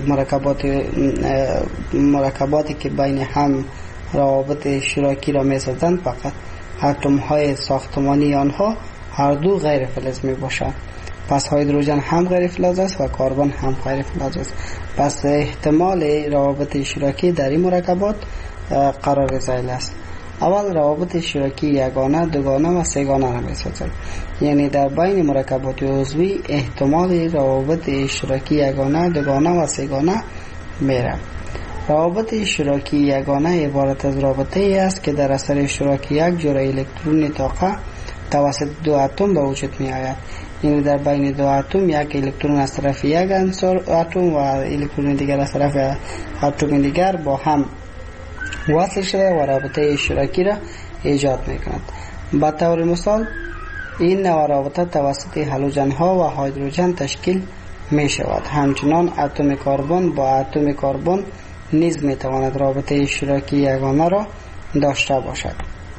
Speaker 10: مرکباتی که بین هم روابط اشتراکی را میسازند فقط اتم های ساختمانی آنها هر دو غیر فلز می باشد. پس هیدروژن هم غیر فلز است و کربن هم غیر فلز است. پس احتمال روابط اشتراکی در این مرکبات قرار ذیل است. اول روابط اشتراکی یگانه، دوگانه و سه‌گانه را می‌سازد. یعنی در بین مرکبات عضوی احتمال روابط اشتراکی یگانه، دوگانه و سه‌گانه میره. روابط اشتراکی یگانه عبارت از رابطه ای است که در اثر اشتراک یک جور الکترون طاقه توسط دو اتم به وجود می آید. یعنی در بین دو اتم یک الکترون از طرف یک اتم و الکترون دیگر از طرف اتم دیگر با هم وصل شده و رابطه اشتراکی را ایجاد می کند. به طور مثال این نوع رابطه توسط هالوژن ها و هیدروژن تشکیل می شود. همچنان اتم کربن با اتم کربن نیز می تواند رابطه اشتراکی یگانه را داشته باشد.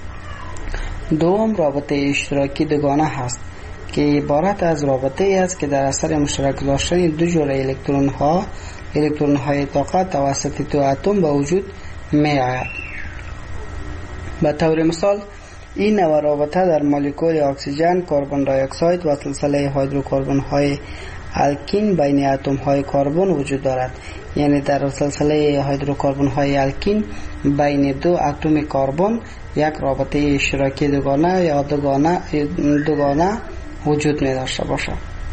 Speaker 10: دوم رابطه اشتراکی دوگانه هست که عبارت از رابطه ای است که در اثر مشترک گذاشتن دو جور الکترون های طاقه توسط دو اتم به وجود می آید. به طور مثال این نوع رابطه در مولکول اکسیژن، کربن دی اکساید و سلسله هیدروکربن های الکین بین اتم های کربن وجود دارد. یعنی در سلسله هیدروکربن های الکین بین دو اتم کربن یک رابطه اشتراکی دوگانه یا دوگانه وجود می داشته باشد.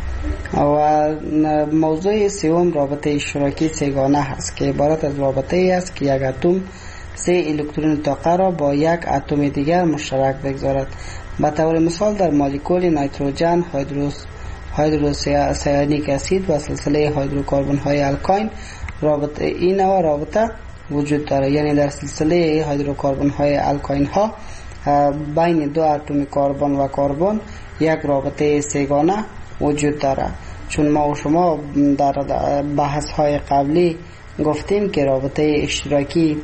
Speaker 10: و موضوع سوم رابطه اشتراکی سه‌گانه هست که عبارت از رابطه ای است که یک اتم سه الکترون طاقه را با یک اتم دیگر مشترک بگذارد. به طور مثال در مولکول نیتروژن، هیدروسیانیک اسید و سلسله هیدروکربن های الکاین رابطه این نوع رابطه وجود دارد. یعنی در سلسله هیدروکربن های الکاین ها بین دو اتم کربن و کربن یک رابطه سه‌گانه وجود دارد. چون ما و شما در بحث های قبلی گفتیم که رابطه اشتراکی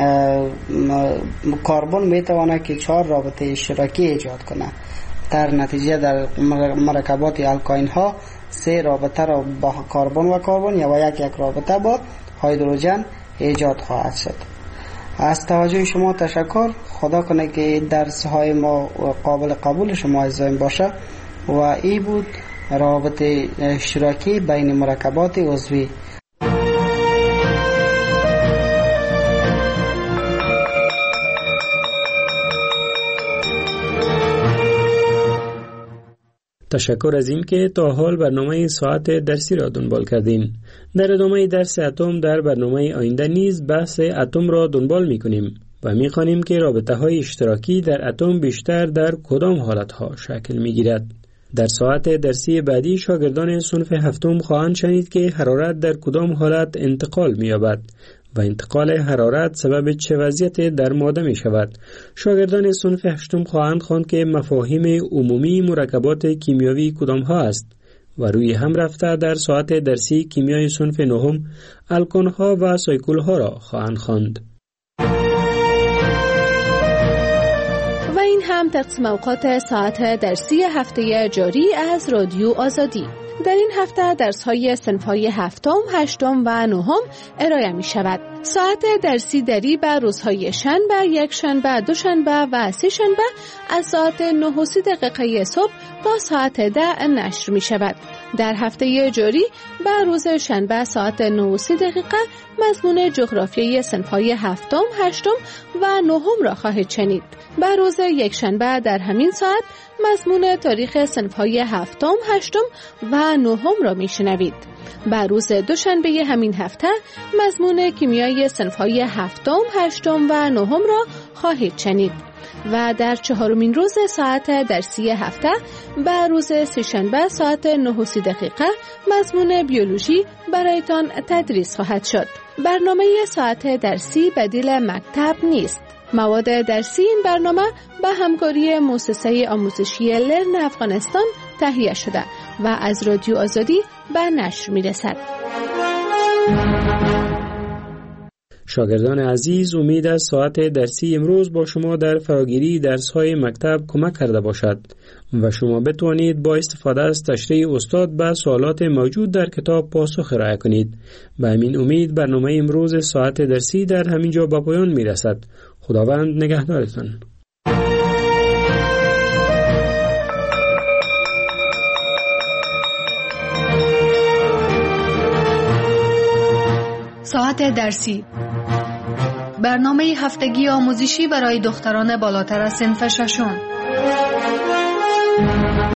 Speaker 10: کربن میتواند که 4 رابطه اشتراکی ایجاد کنه. در نتیجه در مرکبات الکاین ها 3 رابطه را با کربن و کربن یا یک رابطه با هیدروژن ایجاد خواهد شد. از توجه شما تشکر. خدا کنه که درس های ما قابل قبول شما عزیزان باشه. و این بود روابط اشتراکی بین مرکبات عضوی.
Speaker 9: تشکر از این که تا حال برنامه ساعت درسی را دنبال کردین. در ادامه درس اتم در برنامه آینده نیز بحث اتم را دنبال می کنیم و می خوانیم که رابطه های اشتراکی در اتم بیشتر در کدام حالت ها شکل می گیرد. در ساعت درسی بعدی شاگردان صنف هفتم خواهند شنید که حرارت در کدام حالت انتقال می یابد و انتقال حرارت سبب چه وضعیت در ماده می شود. شاگردان صنف هشتم خواهند خواند که مفاهیم عمومی مرکبات کیمیاوی کدام ها است و روی هم رفته در ساعت درسی کیمیای صنف نهم الکن ها و سایکل ها را خواهند خواند.
Speaker 8: و این هم تقسیم اوقات ساعت درسی هفته جاری از رادیو آزادی. در این هفته درس‌های صنف‌های هفتم، هشتم و نهم ارائه می‌شود. ساعت درسی دری بر روزهای شنبه، یکشنبه، دوشنبه و سه‌شنبه از ساعت 9:30 صبح تا ساعت 10 نشر می‌شود. در هفته جاری بر روز شنبه ساعت 9:30 مضمون جغرافیایی صنف‌های هفتم، هشتم و نهم را خواهید شنید. بر روز یکشنبه در همین ساعت مضمون تاریخ صنف‌های هفتم، هشتم و نهم را میشنوید. بر روز دوشنبه همین هفته مضمون کیمیای صنف‌های هفتم، هشتم و نهم را خواهید شنید. و در چهارمین روز ساعت درسی هفته بر روز سه‌شنبه ساعت 9:30 مضمون بیولوژی برایتان تدریس خواهد شد. برنامه ساعت درسی بدیل مکتب نیست. مواد درسی این برنامه به همکاری مؤسسه آموزشی لرن افغانستان تهیه شده و از رادیو آزادی به نشر می‌رسد.
Speaker 9: شاگردان عزیز، امید از ساعت درسی امروز با شما در فراگیری درس‌های مکتب کمک کرده باشد و شما بتوانید با استفاده از تشریح استاد به سوالات موجود در کتاب پاسخ ارائه کنید. به همین امید برنامه امروز ساعت درسی در همین جا به پایان میرسد. خداوند نگهدارتان.
Speaker 8: ساعت درسی، برنامه هفتگی آموزشی برای دختران بالاتر از صنف ششم.